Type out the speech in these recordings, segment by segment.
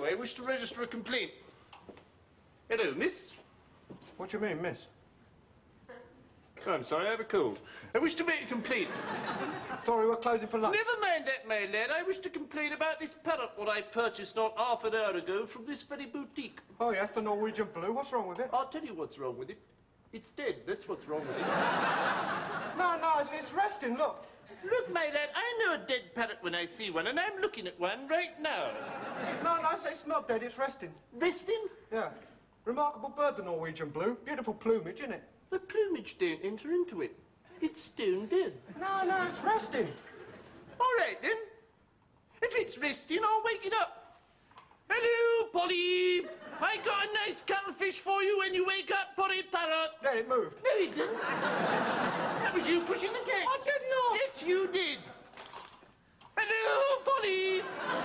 Hello, I wish to register a complaint. Hello, miss. What do you mean, miss? Oh, I'm sorry, I have a cold. I wish to make a complaint. Sorry, we're closing for lunch. Never mind that, my lad. I wish to complain about this parrot what I purchased not half an hour ago from this very boutique. Oh, yes, the Norwegian blue. What's wrong with it? I'll tell you what's wrong with it. It's dead. That's what's wrong with it. No, it's resting, look. Look, my lad, I know a dead parrot when I see one, and I'm looking at one right now. No, it's not dead, it's resting. Resting? Yeah. Remarkable bird, the Norwegian blue. Beautiful plumage, isn't it? The plumage don't enter into it. It's stone dead. No, it's resting. All right, then. If it's resting, I'll wake it up. Hello, Polly. I got a nice cuttlefish for you when you wake up, Polly Parrot. There, it moved. No, it didn't. That was you pushing the gate. I did not. Yes, you did. Hello, Polly.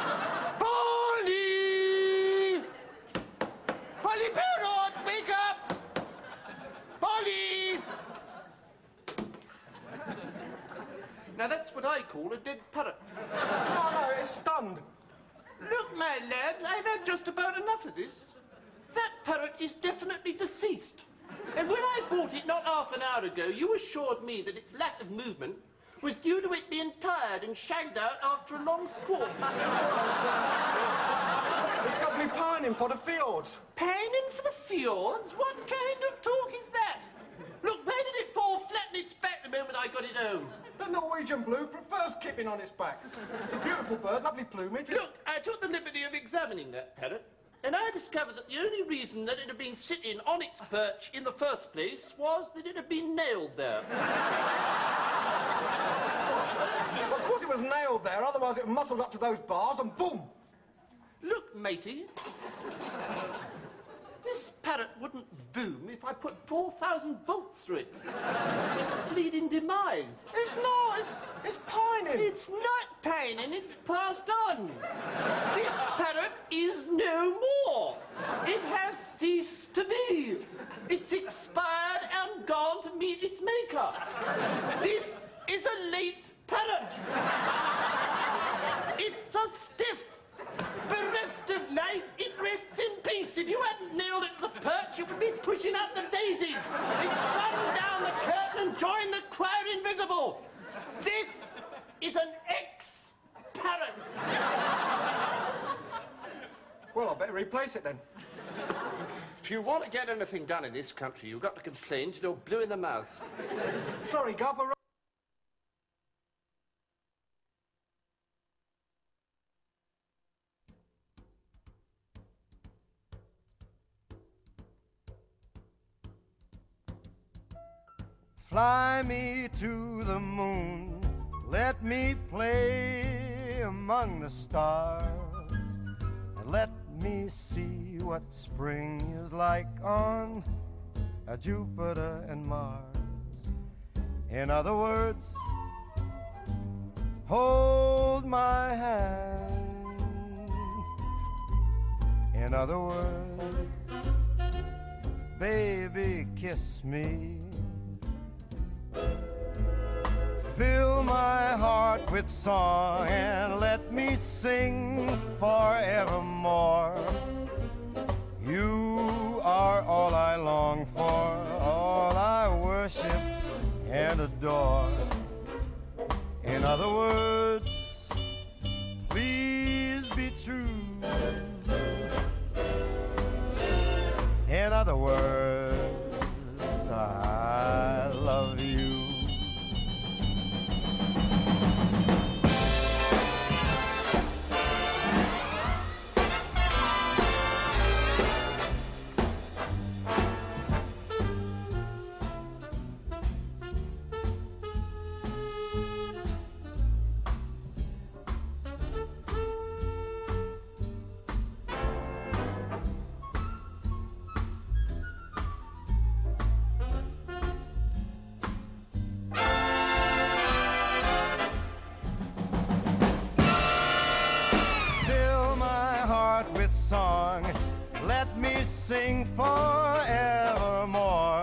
Polly. Polly Parrot, wake up. Polly. Now, that's what I call a dead parrot. No, it's stunned. Look, my lad, I've had just about enough of this. That parrot is definitely deceased. And when I bought it not half an hour ago, you assured me that its lack of movement was due to it being tired and shagged out after a long squawk. It's got me pining for the fjords. Pining for the fjords? What kind of talk is that? Look, where did it fall flat on its back the moment I got it home? The Norwegian blue prefers kipping on its back. It's a beautiful bird, lovely plumage. Look, I took the liberty of examining that parrot, and I discovered that the only reason that it had been sitting on its perch in the first place was that it had been nailed there. Well, of course it was nailed there, otherwise it muscled up to those bars and boom! Look, matey, this parrot wouldn't boom if I put 4,000 bolts through it. It's bleeding demise. It's not, it's pining. It's not pining, it's passed on. This parrot is no more. It has ceased to be. It's expired and gone to meet its maker. This is a late parrot. It's a stiff. Bereft of life, it rests in peace. If you hadn't nailed it to the perch, it would be pushing out the daisies. It's run down the curtain and joined the choir invisible. This is an ex-parrot. Well, I better replace it then. If you want to get anything done in this country, you've got to complain till you're blue in the mouth. Sorry, Gov, we're... Fly me to the moon, let me play among the stars, and let me see what spring is like on Jupiter and Mars. In other words, hold my hand. In other words, baby, kiss me. Fill my heart with song and let me sing forevermore. You are all I long for, all I worship and adore. In other words, please be true. In other words, I love you. Song, let me sing forevermore.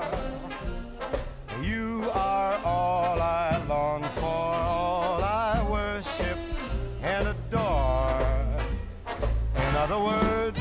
You are all I long for, all I worship and adore. In other words,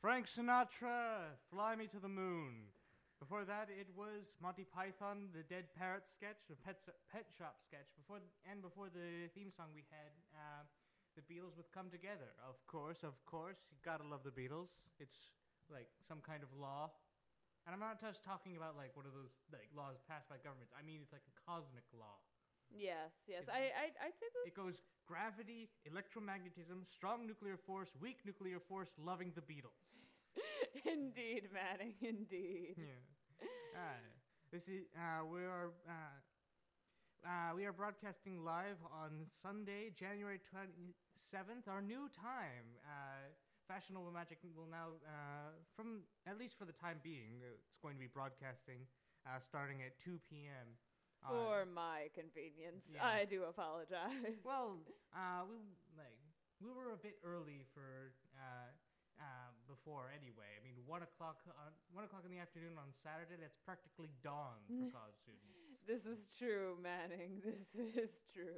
Frank Sinatra, Fly Me to the Moon. Before that, it was Monty Python, the Dead Parrot sketch, a Pet Shop sketch. Before the theme song, we had the Beatles with Come Together. Of course, you gotta love the Beatles. It's like some kind of law. And I'm not just talking about like one of those like laws passed by governments. I mean, it's like a cosmic law. Yes. I'd say that. It goes gravity, electromagnetism, strong nuclear force, weak nuclear force, loving the Beatles. Indeed, Manning, indeed. Yeah. This is we are broadcasting live on Sunday, January 27th, our new time. Fashionable Magic will now, from at least for the time being, it's going to be broadcasting starting at 2 p.m. For my convenience, yeah. I do apologize. Well, we were a bit early for before anyway. I mean, 1 o'clock in the afternoon on Saturday. That's practically dawn for college students. This is true, Manning. This is true.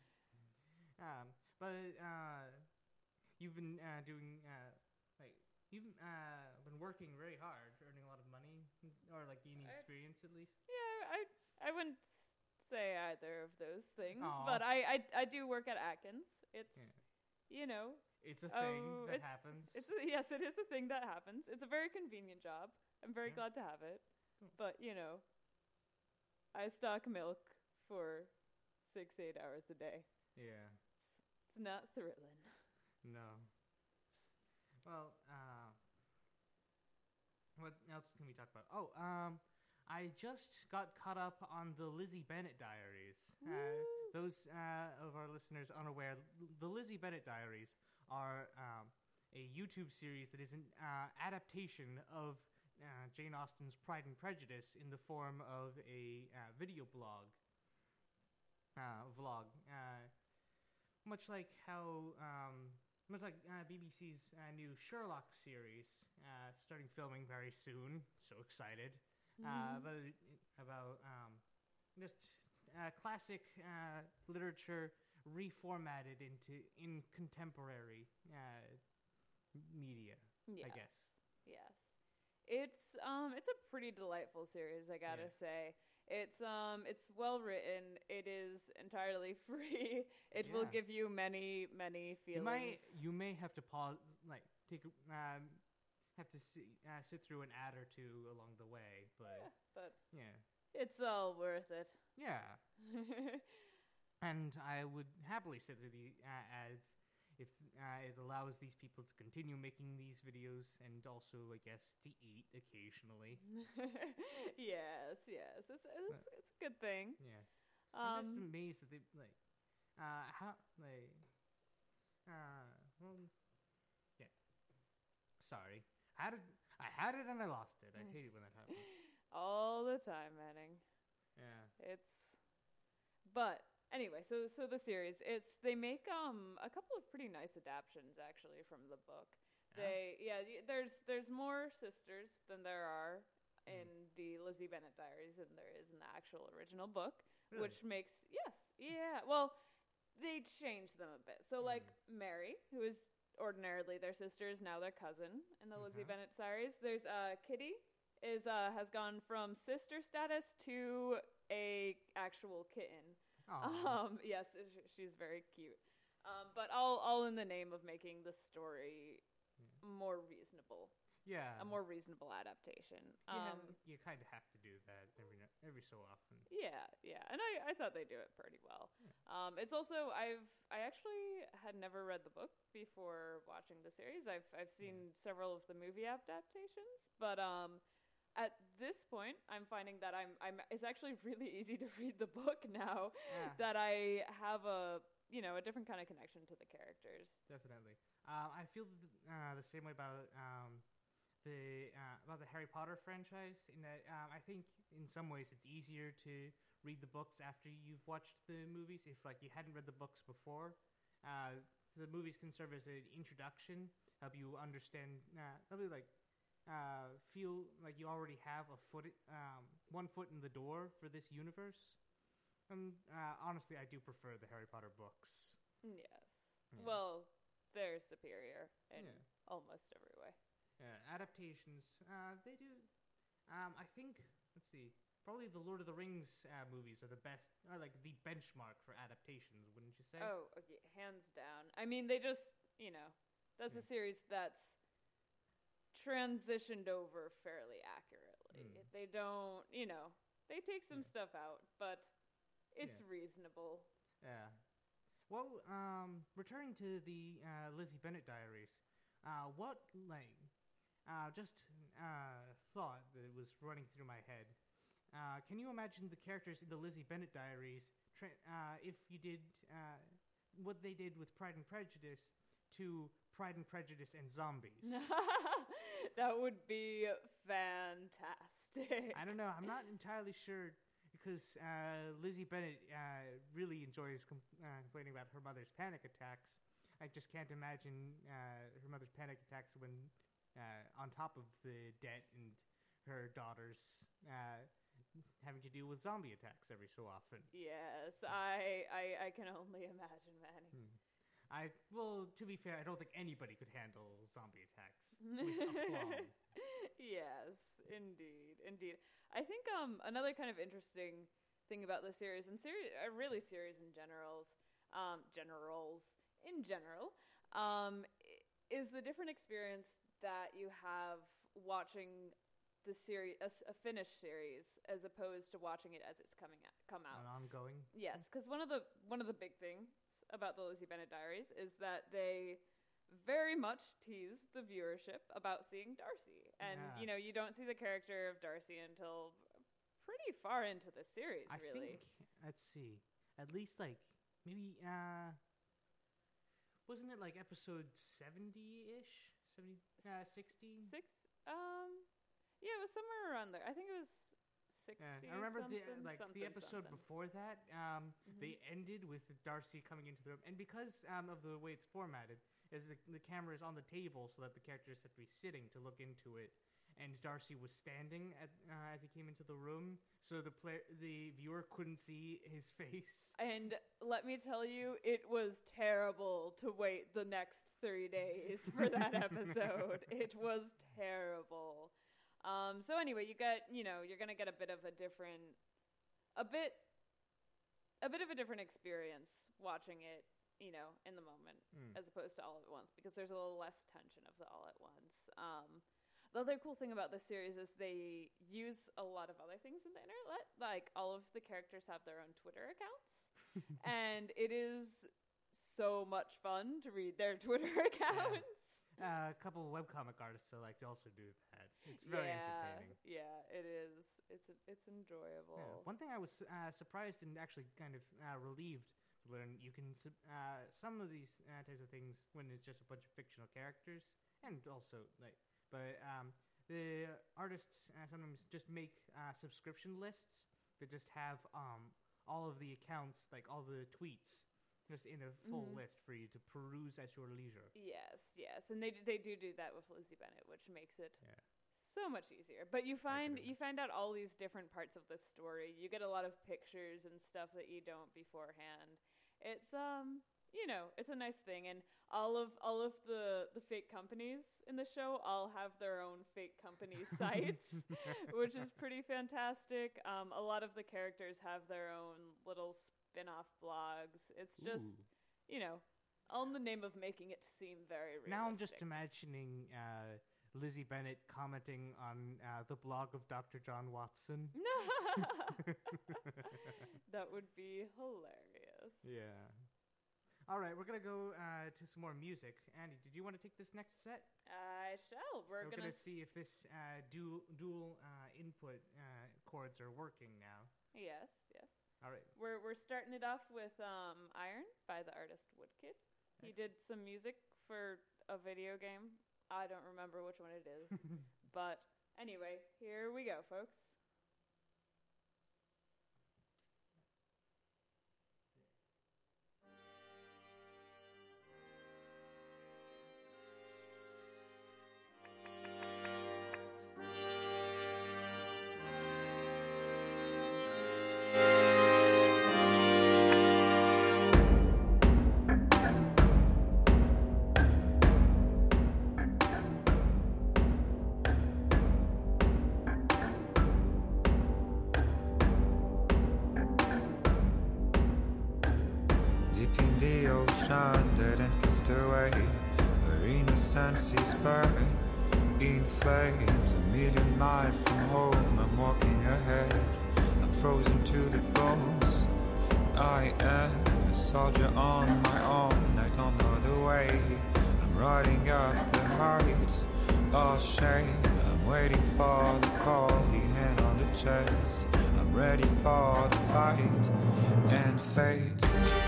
But you've been you've been working very hard, earning a lot of money, or like gaining experience at least. Yeah, I wouldn't say either of those things, Aw. but I do work at Atkins. It's It's a thing that happens. Yes, it is a thing that happens. It's a very convenient job. I'm very glad to have it. Cool. But, I stock milk for 6-8 hours a day. Yeah. It's not thrilling. No. Well, what else can we talk about? Oh, I just got caught up on the Lizzie Bennet Diaries. Those of our listeners unaware, the Lizzie Bennet Diaries are a YouTube series that is an adaptation of Jane Austen's Pride and Prejudice in the form of a video vlog. Much like BBC's new Sherlock series, starting filming very soon. So excited. About just classic literature reformatted in contemporary media. Yes. I guess. Yes. It's a pretty delightful series, I gotta say. It's well written. It is entirely free. It will give you many feelings. You may have to pause, like have to sit through an ad or two along the way, but it's all worth it. Yeah. And I would happily sit through the ads if it allows these people to continue making these videos and also, I guess, to eat occasionally. Yes. It's a good thing. Yeah. I'm just amazed that they sorry. I had it and I lost it. I hate it when that happens. All the time, Manning. Yeah. But anyway, so the series, they make a couple of pretty nice adaptions actually from the book. There's more sisters than there are in the Lizzie Bennet Diaries than there is in the actual original book, Really? which makes well, they changed them a bit. So like Mary, who is ordinarily their sister, is now their cousin in the Lizzie Bennet Diaries. There's Kitty has gone from sister status to a actual kitten. Yes, she's very cute. But all in the name of making the story more reasonable. Yeah. A more reasonable adaptation. You kind of have to do that every so often. Yeah. And I thought they do it pretty well. It's also, I actually had never read the book before watching the series. I've seen several of the movie adaptations, but at this point, I'm finding that it's actually really easy to read the book now that I have a different kind of connection to the characters. Definitely. I feel the same way about the Harry Potter franchise, in that I think in some ways it's easier to read the books after you've watched the movies. If like you hadn't read the books before, the movies can serve as an introduction, help you understand, help you feel like you already have one foot in the door for this universe. And honestly, I do prefer the Harry Potter books. Yes. Yeah. Well, they're superior in almost every way. Adaptations, they do. I think, let's see, probably the Lord of the Rings movies are the best, are like the benchmark for adaptations, wouldn't you say? Oh, okay, hands down. I mean, they just, that's a series that's transitioned over fairly accurately. They don't, they take some stuff out, but it's reasonable. Yeah. Well, returning to the Lizzie Bennet Diaries, what, thought that was running through my head. Can you imagine the characters in the Lizzie Bennet Diaries if you did what they did with Pride and Prejudice to Pride and Prejudice and zombies? That would be fantastic. I don't know. I'm not entirely sure because Lizzie Bennet really enjoys complaining about her mother's panic attacks. I just can't imagine her mother's panic attacks when on top of the debt and her daughters having to deal with zombie attacks every so often. Yes, I can only imagine, Manny. Well, to be fair, I don't think anybody could handle zombie attacks with aplomb. Yes, indeed. I think another kind of interesting thing about the series, and really series in generals in general, is the different experience that you have watching the series, a finished series, as opposed to watching it as it's come out. An ongoing. Yes, because one of the big things about the Lizzie Bennet Diaries is that they very much tease the viewership about seeing Darcy, and you don't see the character of Darcy until pretty far into the series. I think, let's see, at least maybe wasn't it episode 70-ish, 60? Yeah, it was somewhere around there. I think it was 60. I remember the episode something. before that. They ended with Darcy coming into the room, and because of the way it's formatted, is the camera is on the table so that the characters have to be sitting to look into it, and Darcy was standing as he came into the room, so the viewer couldn't see his face. And let me tell you, it was terrible to wait the next 3 days for that episode. It was terrible. So anyway, you're gonna get a bit of a different experience watching it, in the moment, as opposed to all at once, because there's a little less tension of the all at once. The other cool thing about this series is they use a lot of other things in the internet. Like, all of the characters have their own Twitter accounts, and it is so much fun to read their Twitter accounts. A couple of webcomic artists I like to also do that. It's very entertaining. Yeah, it is. It's enjoyable. Yeah. One thing I was surprised and actually kind of relieved to learn, you can some of these types of things when it's just a bunch of fictional characters, and also the artists sometimes just make subscription lists that just have all of the accounts, all the tweets, just in a full list for you to peruse at your leisure. Yes, and they do that with Lizzie Bennet, which makes it so much easier. But you find out all these different parts of the story. You get a lot of pictures and stuff that you don't beforehand. It's it's a nice thing, and all of the fake companies in the show all have their own fake company sites, which is pretty fantastic. A lot of the characters have their own little spin-off blogs. It's just, all in the name of making it seem very realistic. Now I'm just imagining Lizzie Bennet commenting on the blog of Dr. John Watson. That would be hilarious. Yeah. All right, we're going to go to some more music. Andy, did you want to take this next set? I shall. We're going to see if this dual input chords are working now. Yes. All right. We're starting it off with Iron by the artist Woodkid. He did some music for a video game. I don't remember which one it is. But anyway, here we go, folks. keeping the ocean dead and cast away, where innocence is burned in flames. A million miles from home, I'm walking ahead, I'm frozen to the bones. I am a soldier on my own, I don't know the way, I'm riding up the heights of shame. I'm waiting for the call, the hand on the chest, I'm ready for the fight and fate.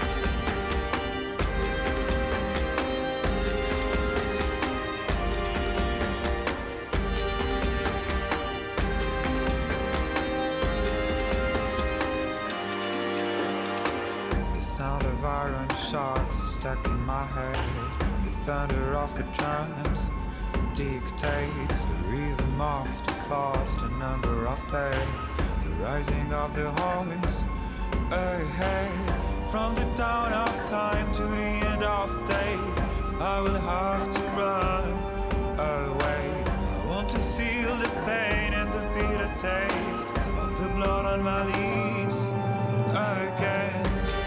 Sound of iron shots stuck in my head. The thunder of the drums dictates the rhythm of the falls, the number of days, the rising of the horns ahead. From the dawn of time to the end of days, I will have to run away. I want to feel the pain and the bitter taste of the blood on my lips again.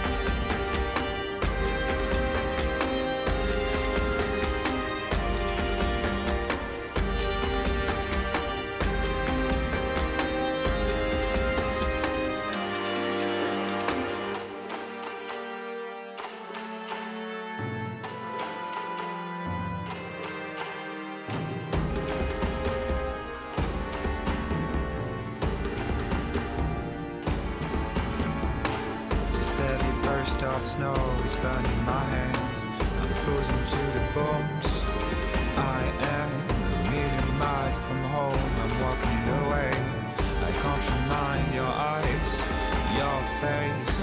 Of snow is burning my hands, I'm frozen to the bones. I am a million miles from home, I'm walking away, I can't remind your eyes, your face.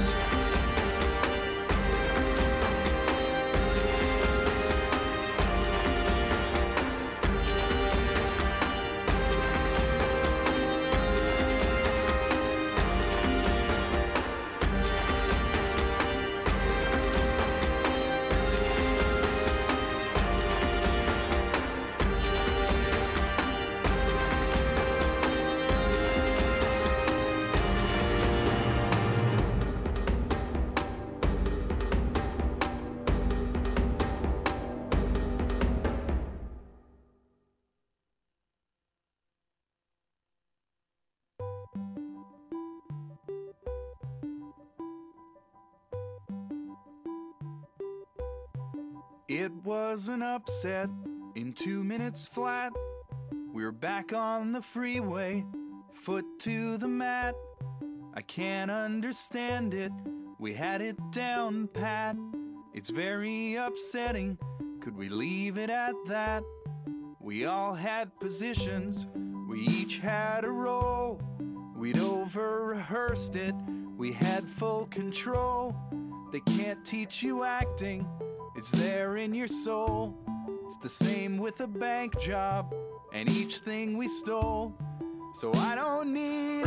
It was an upset in 2 minutes flat. We're back on the freeway, foot to the mat. I can't understand it, we had it down pat. It's very upsetting, could we leave it at that? We all had positions, we each had a role. We'd over-rehearsed it, we had full control. They can't teach you acting, it's there in your soul. It's the same with a bank job and each thing we stole. So I don't need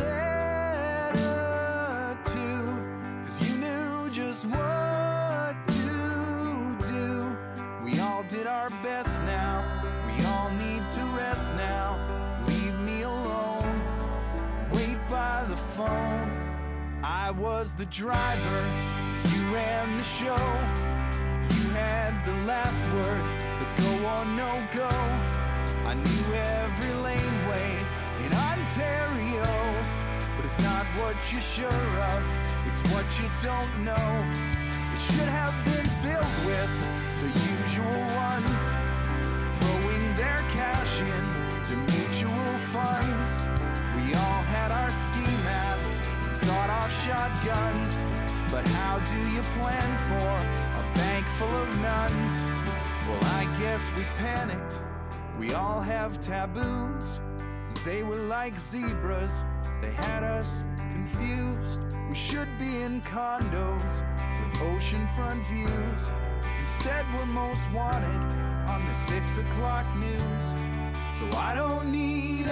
attitude, 'cause you knew just what to do. We all did our best now, we all need to rest now. Leave me alone, wait by the phone. I was the driver, you ran the show. You had the last word, the go or no go. I knew every laneway in Ontario, but it's not what you're sure of, it's what you don't know. It should have been filled with the usual ones, throwing their cash in to mutual funds. We all had our ski masks, sawed-off shotguns, but how do you plan for a bank full of nuns? Well, I guess we panicked. We all have taboos. They were like zebras. They had us confused. We should be in condos with oceanfront views. Instead, we're most wanted on the 6 o'clock news. So I don't need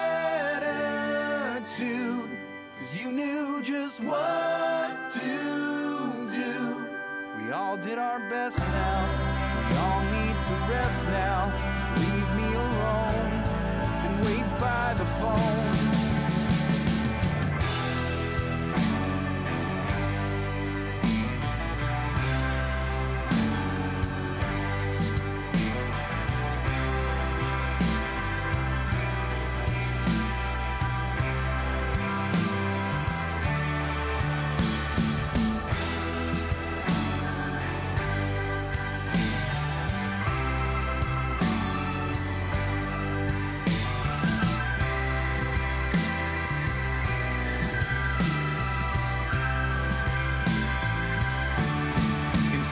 attitude, 'cause you knew just what to do. We all did our best now, we all need to rest now. Leave me alone and wait by the phone.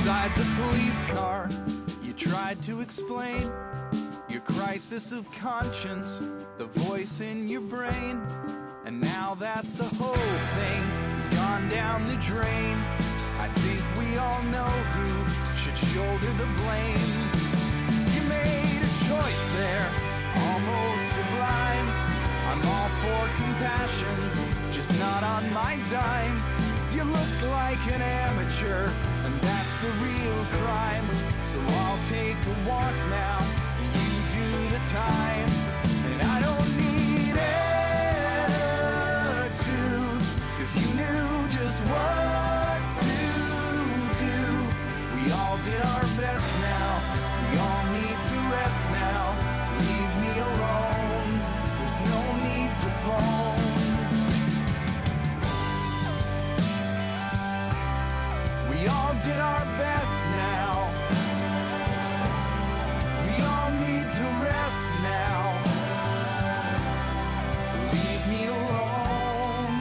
Inside the police car, you tried to explain your crisis of conscience, the voice in your brain. And now that the whole thing has gone down the drain, I think we all know who should shoulder the blame. 'Cause you made a choice there, almost sublime. I'm all for compassion, just not on my dime. You look like an amateur, and that's the real crime. So I'll take a walk now, and you do the time. And I don't need attitude, 'cause you knew just what to do. We all did our best now, we all need to rest now. Leave me alone, there's no need to phone. We all did our best now. We all need to rest now. Leave me alone.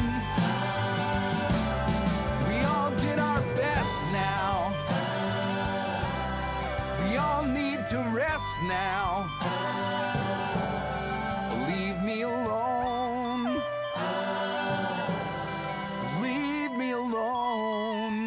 We all did our best now. We all need to rest now. Leave me alone. Leave me alone.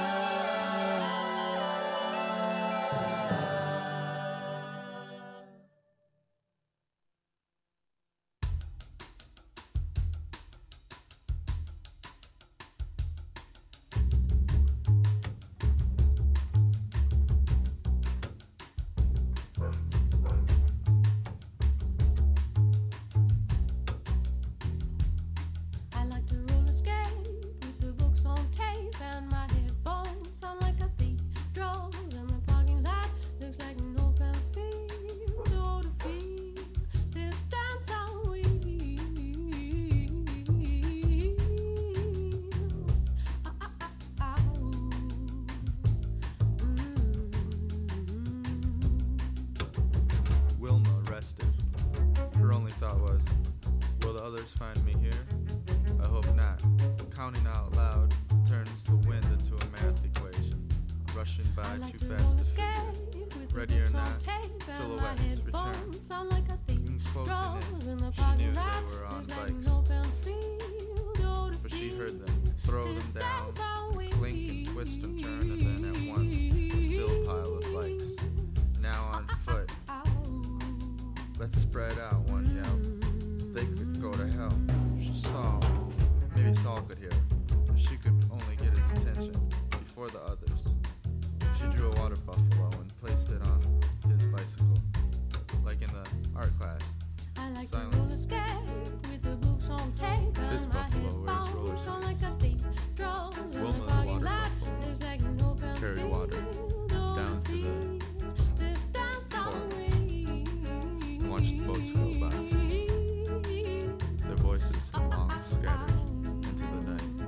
I like to roller skate with the books on tape and my headphones sound like a thief. Drums in the parking lot looks like an open field. Oh, to feel this dance on wheels. Wilma arrested. Her only thought was, will the others find me here? I hope not. Counting out loud turns the wind into a math equation. Rushing by too fast to figure. Ready or not, silhouettes return. In closing in, she knew they were on bikes. But she heard them throw them down, and clink and twist and turn, and then at once, a still pile of bikes. Now on foot. Let's spread out, one yelled. They could go to hell. She saw. Maybe Saul could hear. If she could only get his attention before the others. She drew a water buffalo and placed it on his bicycle. Like in the art class. Silence. This buffalo wears roller skates. Wilma, the water buffalo, carried water down to the port and watched the boats go by. Their voices long scattered into the night.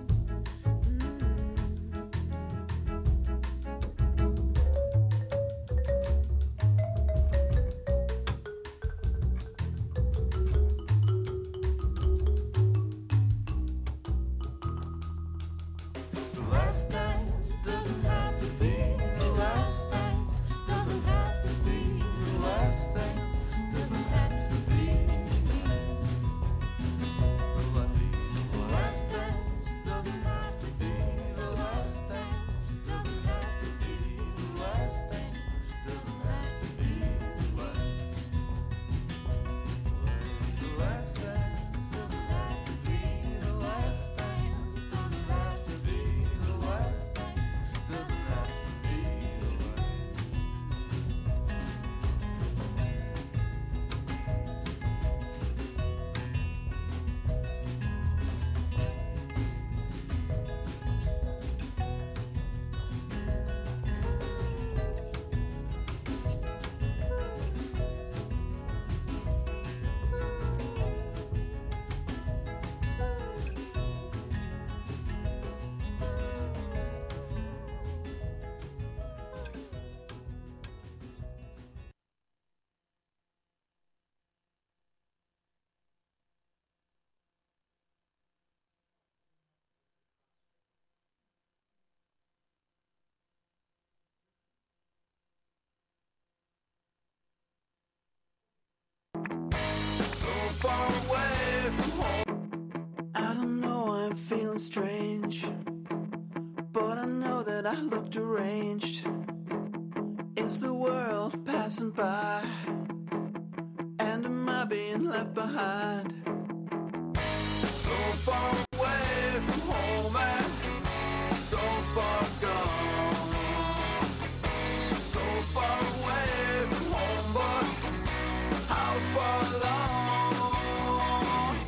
far away from home. I don't know, I'm feeling strange, but I know that I look deranged. Is the world passing by? And am I being left behind? So far away from home and so far gone. So far away from home, but how far along?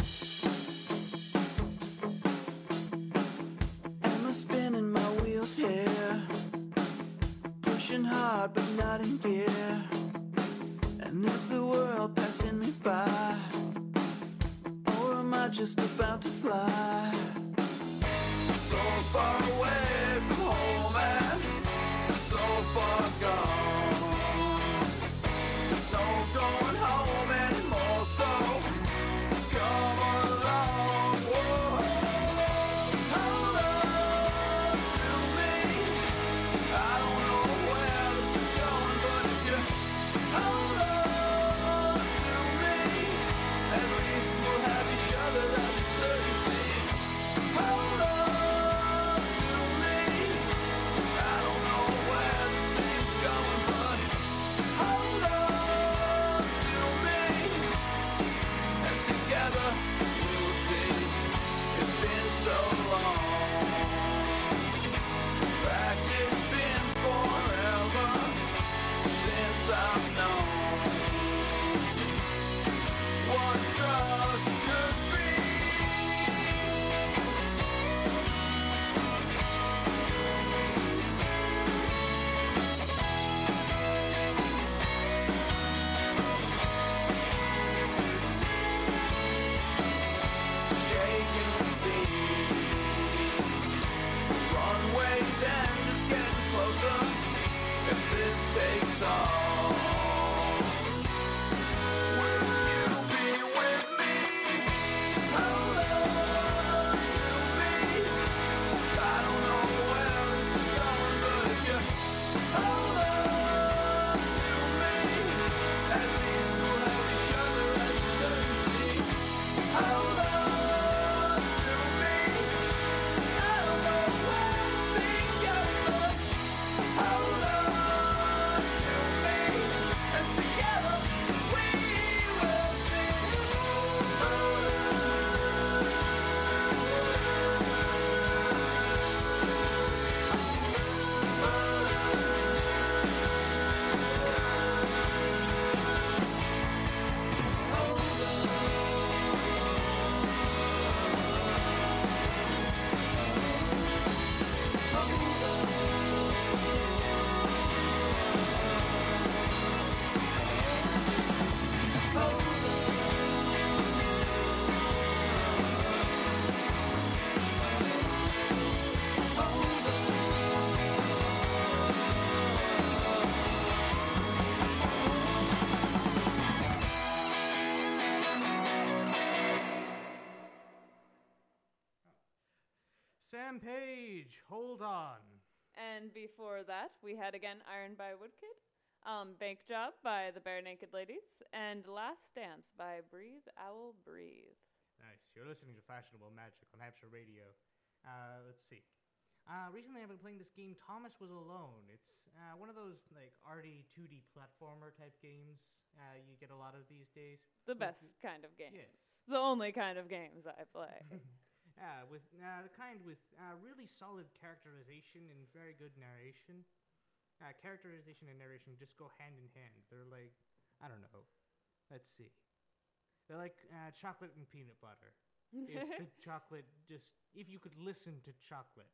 Am I spinning my wheels here? Pushing hard but not in gear. And is the world passing me by? Or am I just about to fly? So far away from home and so far gone. There's no going home anymore, so come along. Whoa. Hold on to me. I don't know where this is going, but if you hold on to me, at least we'll have each other, that's a certainty. Hold on to me. I don't know where this thing's going, but hold on to me, and together we will see. It's been so long. In fact, it's been forever since I've known what trust could be. Shaking with speed, runways and it's getting closer. If this takes off, will you be with me? Hold on to me. I don't know where this is going, but if you hold on to me, at least we'll have each other as a certainty. Hold on to me. I don't know where this thing's going, but hold on to me, and together we will sing. Sam Page, hold on. And before that, we had again Iron by Woodkid, Bank Job by the Bare Naked Ladies, and Last Dance by Breathe Owl Breathe. Nice. You're listening to Fashionable Magic on Hampshire Radio. Let's see. Recently I've been playing this game, Thomas Was Alone. It's one of those like arty 2D platformer type games you get a lot of these days. The best kind of games. Yes. The only kind of games I play. With the kind with really solid characterization and very good narration. Characterization and narration just go hand in hand. They're like, I don't know. Let's see. They're like chocolate and peanut butter. If the chocolate just, if you could listen to chocolate.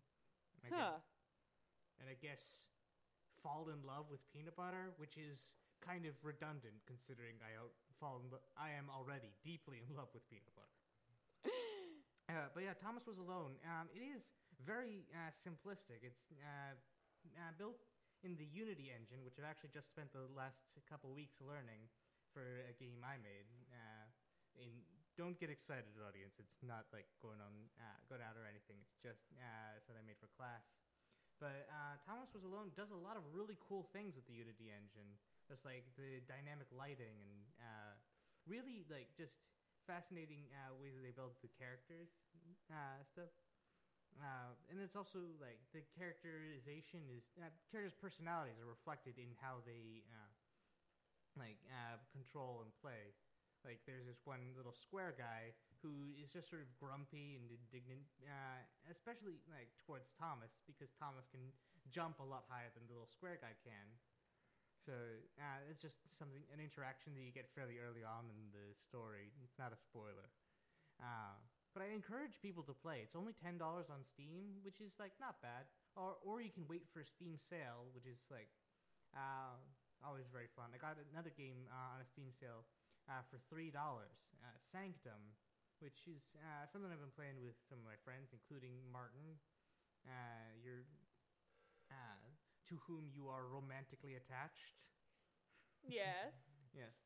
And I guess fall in love with peanut butter, which is kind of redundant considering I am already deeply in love with peanut butter. But yeah, Thomas Was Alone. It is very simplistic. It's built in the Unity engine, which I've actually just spent the last couple weeks learning for a game I made. Don't get excited, audience. It's not like going out or anything. It's just something I made for class. But Thomas Was Alone does a lot of really cool things with the Unity engine. Just like the dynamic lighting and really like just fascinating ways that they build the characters stuff. And it's also like the characterization is characters' personalities are reflected in how they control and play. Like there's this one little square guy who is just sort of grumpy and indignant, especially like towards Thomas, because Thomas can jump a lot higher than the little square guy can. So it's just an interaction that you get fairly early on in the story. It's not a spoiler. But I encourage people to play. It's only $10 on Steam, which is like not bad. Or you can wait for a Steam sale, which is like always very fun. I got another game on a Steam sale for $3, Sanctum, which is something I've been playing with some of my friends, including Martin, to whom you are romantically attached. Yes. Yes.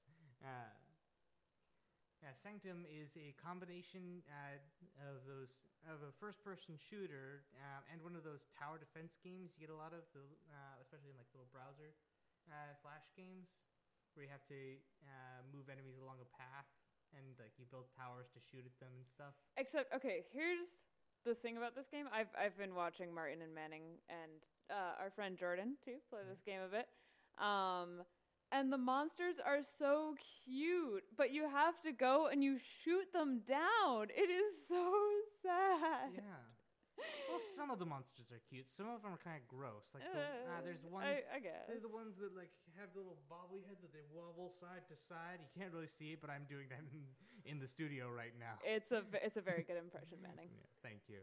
Sanctum is a combination of a first-person shooter and one of those tower defense games you get a lot of, especially in like little browser flash games, where you have to move enemies along a path and like you build towers to shoot at them and stuff. Except, okay, here's the thing about this game. I've been watching Martin and Manning and our friend Jordan too play this game a bit. And the monsters are so cute, but you have to go and you shoot them down. It is so sad. Yeah. Well, some of the monsters are cute. Some of them are kind of gross. Like there's ones. I guess there's the ones that like have the little bobbly head that they wobble side to side. You can't really see it, but I'm doing that in the studio right now. It's a very good impression, Manning. Yeah, thank you.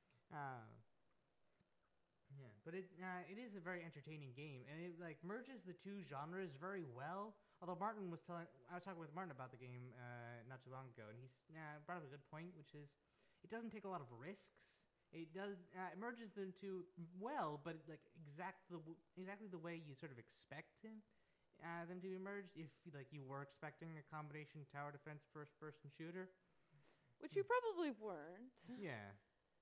Yeah, but it is a very entertaining game, and it like merges the two genres very well. Although I was talking with Martin about the game not too long ago, and he's brought up a good point, which is it doesn't take a lot of risks. It it merges them two well, but like exactly the way you sort of expect them to be merged. If like you were expecting a combination tower defense first-person shooter, which you probably weren't. Yeah,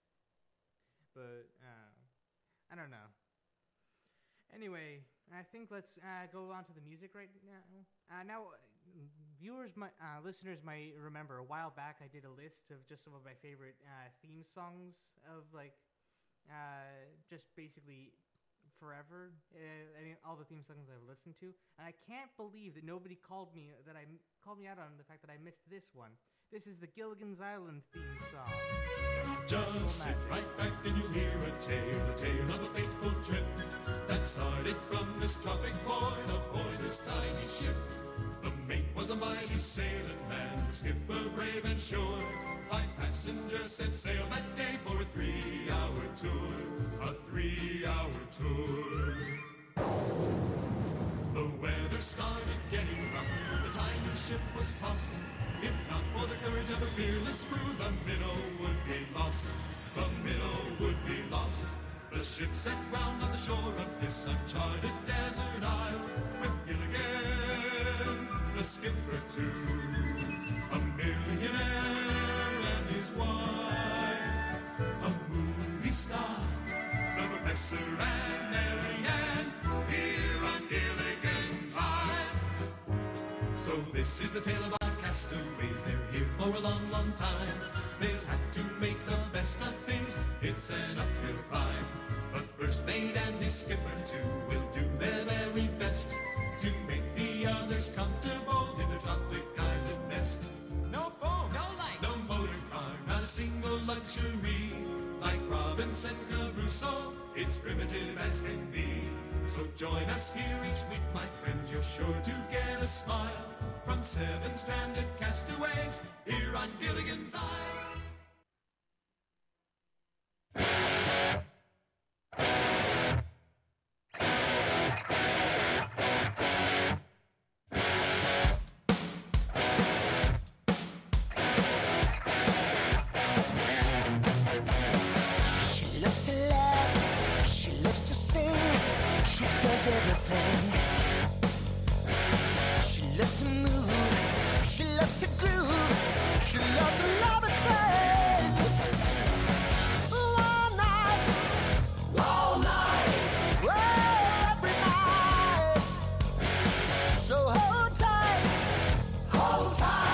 but. I don't know. Anyway, I think let's go on to the music right now. Listeners might remember a while back I did a list of just some of my favorite theme songs of like just basically forever. All the theme songs I've listened to, and I can't believe that nobody called me out on the fact that I missed this one. This is the Gilligan's Island theme song. Just sit right back and you'll hear a tale of a fateful trip that started from this tropic point aboard this tiny ship. The mate was a mighty sailing man, the skipper brave and sure. 5 passengers set sail that day for a 3-hour tour, a 3-hour tour. The weather started getting rough, the tiny ship was tossed. If not for the courage of a fearless crew, the minnow would be lost. The minnow would be lost. The ship set ground on the shore of this uncharted desert isle, with Gilligan, the skipper too, a millionaire and his wife, a movie star, the professor and Mary Ann, here on Gilligan's Isle. So this is the tale of castaways, they're here for a long, long time. They'll have to make the best of things, it's an uphill climb. But first mate and his skipper too will do their very best to make the others comfortable in their tropic island nest. No phone, no lights, no motor car, not a single luxury. Like Robinson Crusoe, it's primitive as can be. So join us here each week, my friends, you're sure to get a smile from 7 stranded castaways here on Gilligan's Isle. She loves to laugh, she loves to sing, she does everything. She loves to move, she loves to groove, she loves to love it things. All night, well, every night. So hold tight,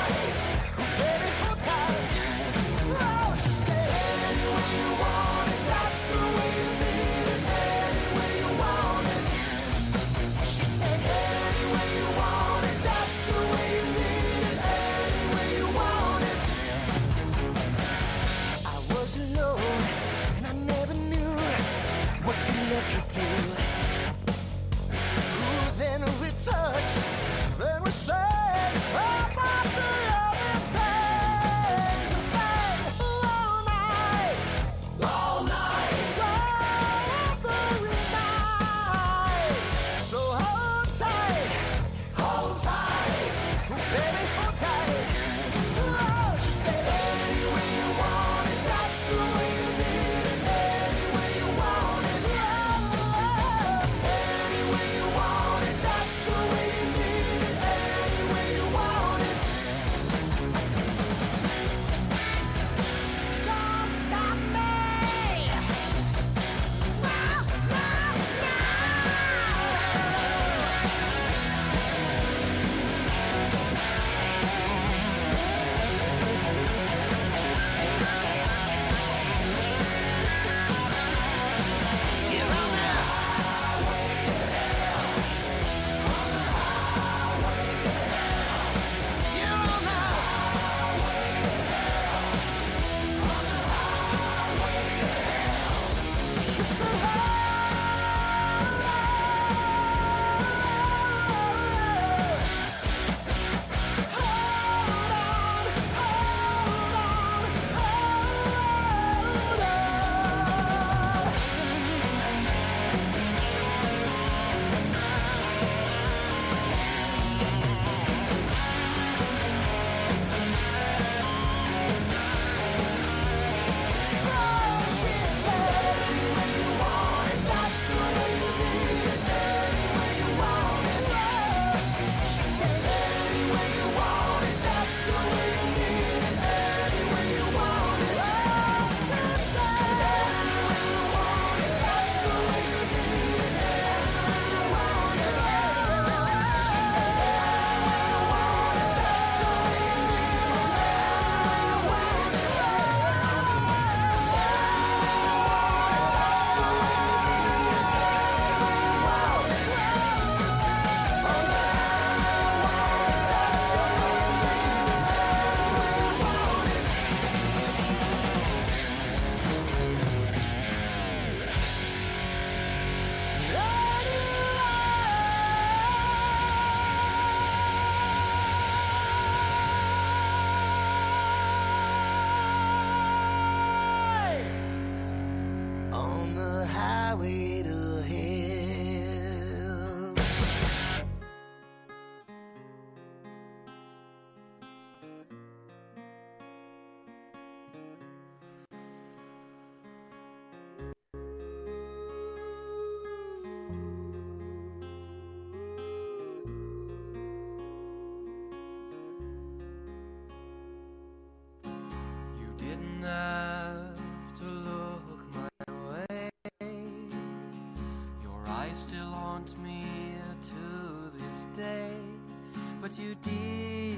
still haunt me to this day. But you did.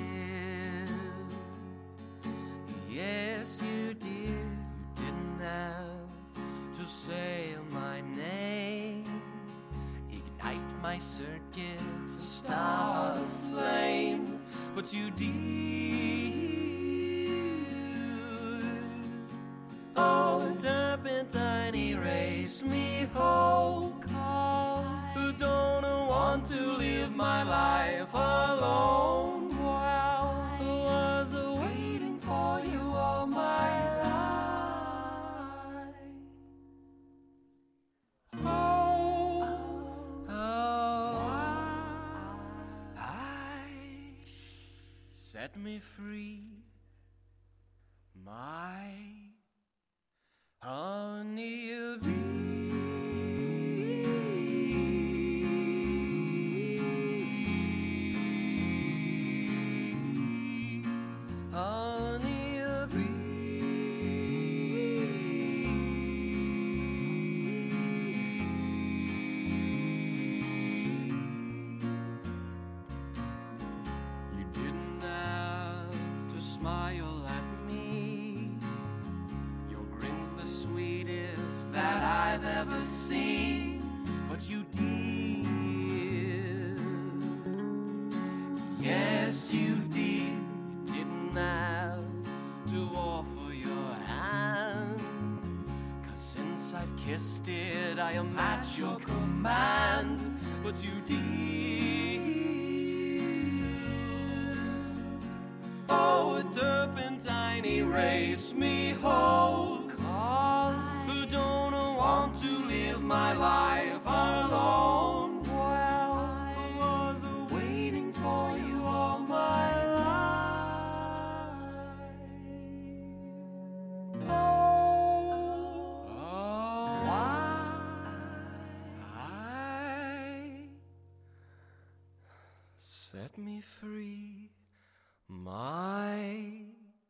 Yes, you did. You didn't have to say my name. Ignite my circuits and start a flame. But you did. Oh, the turpentine erased me whole. Who don't want to live my life alone? While I was waiting for you all my life. Set me free, my honeybee. Smile at me. Your grin's the sweetest that I've ever seen. But you did. Yes, you did. You didn't have to offer your hand. 'Cause since I've kissed it, I am at your command. But you did. Oh, a turpentine erased me whole. 'Cause who don't want to live my life alone? Well, I was waiting for you all my life. Set me free, my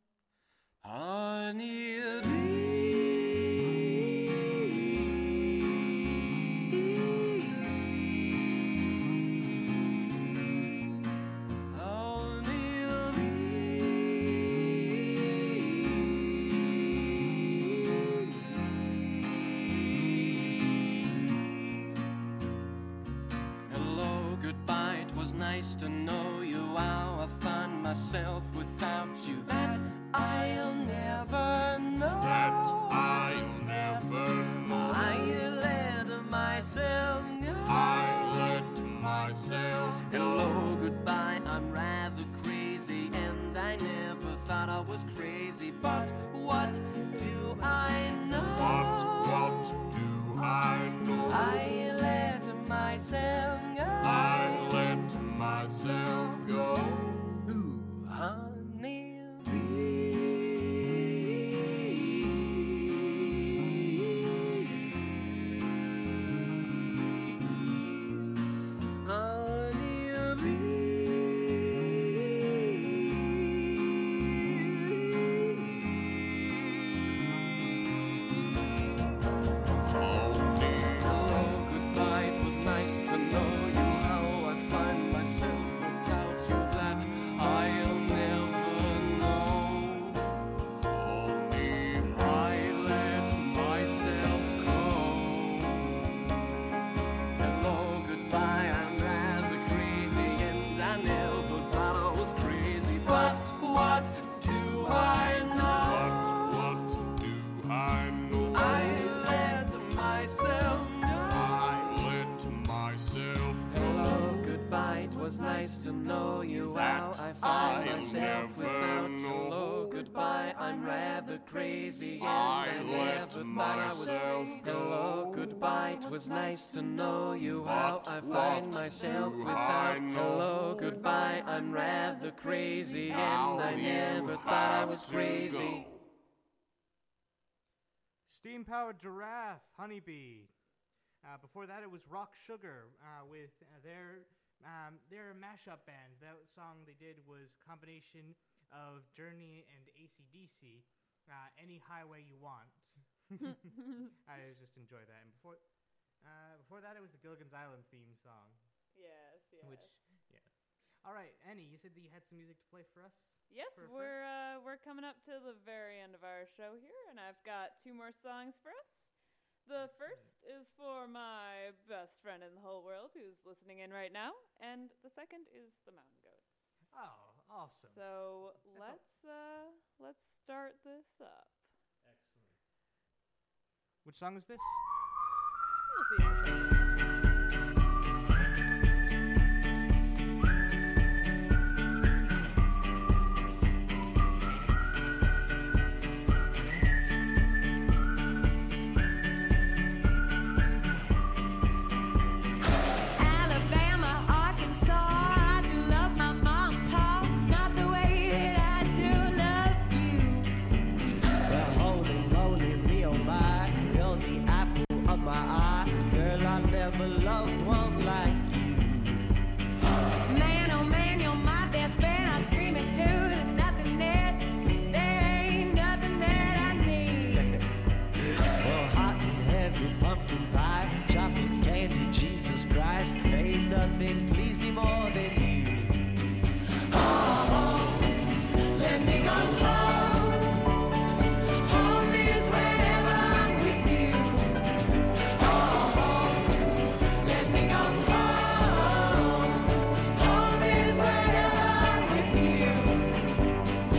Hello, goodbye, it was nice to know you. How I find myself without you. That I'll never know. That I'll never know. I let myself go. I let myself go. Hello, goodbye, I'm rather crazy. And I never thought I was crazy. But what do I know? What do I know? I let myself go. I let myself go. Ooh, was nice to know you. How I find myself without you. Hello, goodbye, I'm rather crazy, and I never thought I was. Hello, goodbye, it was nice to know you. How I find myself without. Hello, goodbye, I'm rather crazy, and I never thought I was crazy. Steam-powered giraffe, honeybee. Before that, it was Rock Sugar with their mashup band. That song they did was a combination of Journey and AC/DC. Any Highway You Want. I just enjoy that. And Before that, it was the Gilligan's Island theme song. Yes, yes. Which, yeah. All right, Annie, you said that you had some music to play for us? Yes, we're coming up to the very end of our show here, and I've got 2 more songs for us. The first is for my best friend in the whole world who's listening in right now, and the second is the Mountain Goats. Oh, awesome. So let's start this up. Excellent. Which song is this? We'll see in a second. Alabama, Arkansas, I do love my mom and pa, not the way that I do love you. Well, holy moly, me oh my, you're the apple of my eye. Girl, I never loved one like you. Man, oh man, you're my best friend. I scream it too, to nothing that there ain't nothing that I need. Well, hot and heavy pumpkin pie, chocolate candy, Jesus Christ, ain't nothing please me more than you. Oh, let me go home. Home is wherever I'm with you. Oh, let me go home. Home is wherever I'm with you.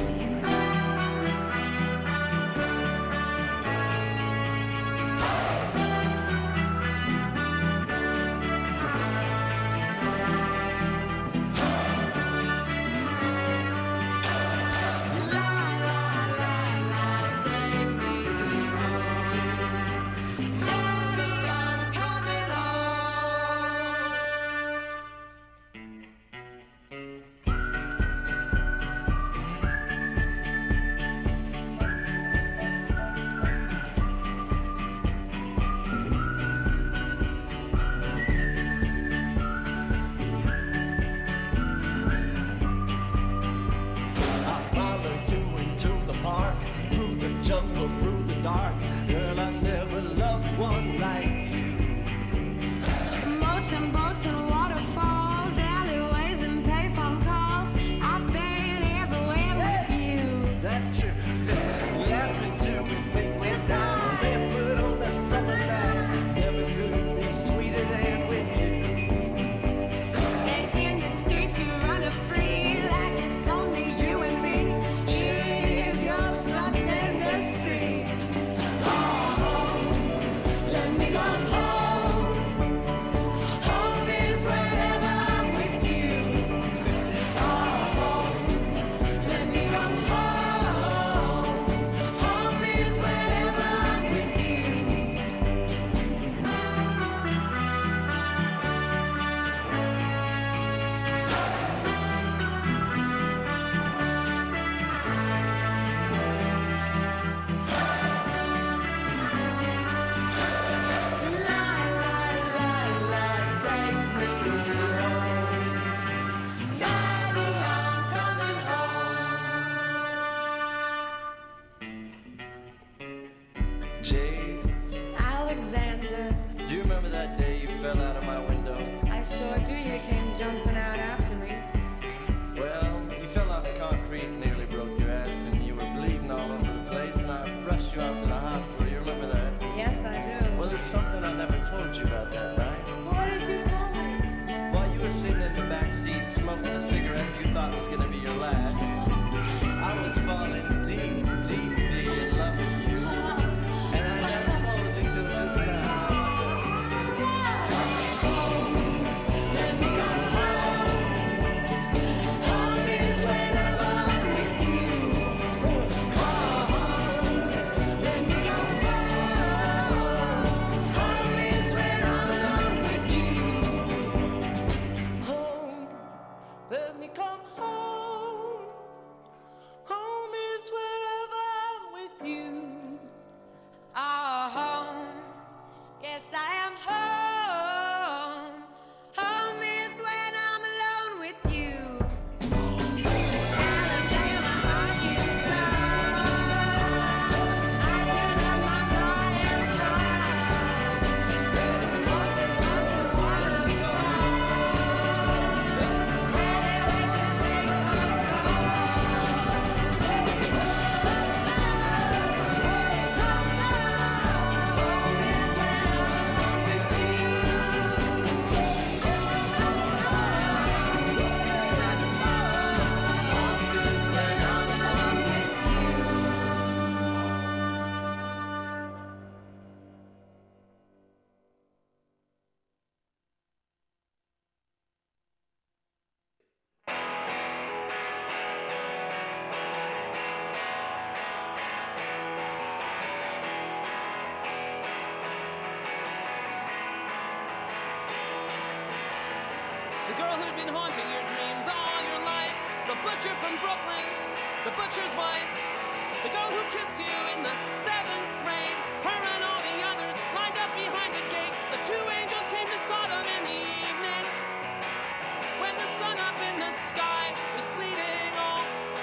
The girl who'd been haunting your dreams all your life. The butcher from Brooklyn, the butcher's wife. The girl who kissed you in the 7th grade. Her and all the others lined up behind the gate. The two angels came to Sodom in the evening, when the sun up in the sky was bleeding all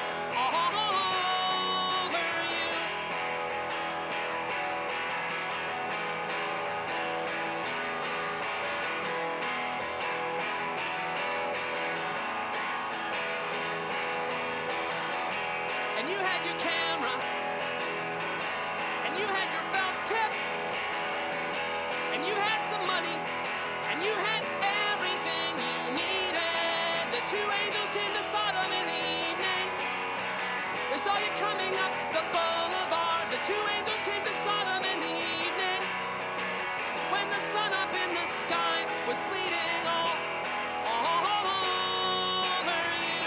over you. And you had your camera, and you had your felt tip, and you had some money, and you had everything you needed. The two angels came to Sodom in the evening. They saw you coming up the boulevard. The two angels came to Sodom in the evening, when the sun up in the sky was bleeding all over you.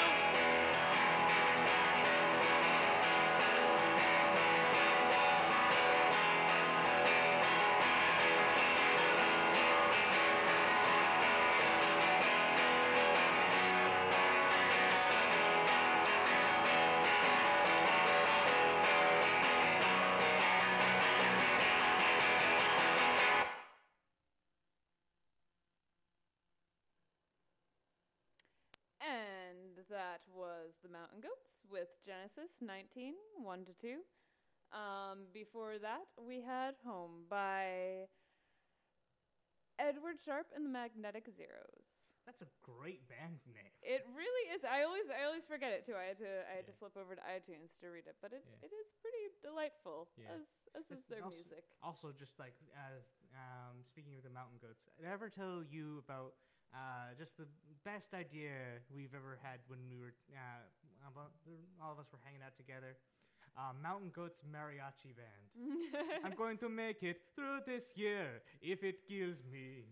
And that was The Mountain Goats with Genesis 19, 1-2. Before that, we had Home by Edward Sharpe and the Magnetic Zeros. That's a great band name. It really is. I always forget it too. I had to flip over to iTunes to read it, but it is pretty delightful, as is their music. Also, just like speaking of the Mountain Goats, did I ever tell you about just the best idea we've ever had when we were all of us were hanging out together? Mountain Goats Mariachi Band. I'm going to make it through this year if it kills me.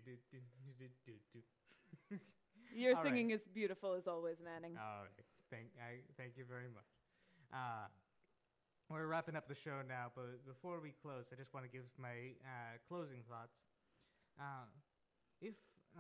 Your singing is beautiful as always, Manning. Oh, thank you very much. We're wrapping up the show now, but before we close, I just want to give my closing thoughts. If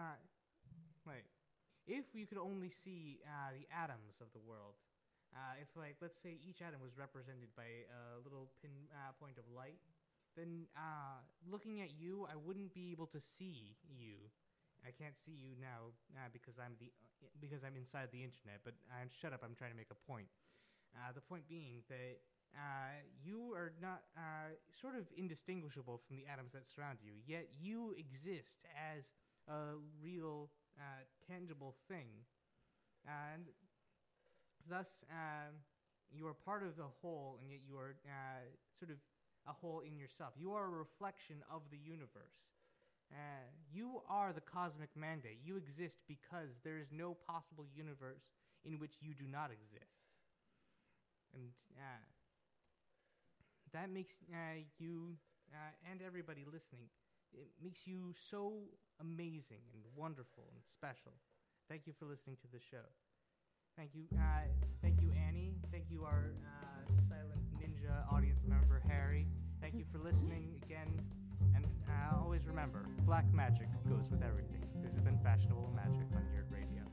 you could only see the atoms of the world, if let's say each atom was represented by a little point of light, then looking at you, I wouldn't be able to see you. I can't see you now because I'm inside the internet. But shut up. I'm trying to make a point. The point being that you are not sort of indistinguishable from the atoms that surround you. Yet you exist as a real, tangible thing, and thus you are part of the whole, and yet you are sort of a whole in yourself. You are a reflection of the universe. You are the cosmic mandate. You exist because there is no possible universe in which you do not exist. And that makes you and everybody listening, it makes you so amazing and wonderful and special. Thank you for listening to the show. Thank you, Annie. Thank you, our silent ninja audience member, Harry. Thank you for listening again. And always remember, black magic goes with everything. This has been Fashionable Magic on Yurt Radio.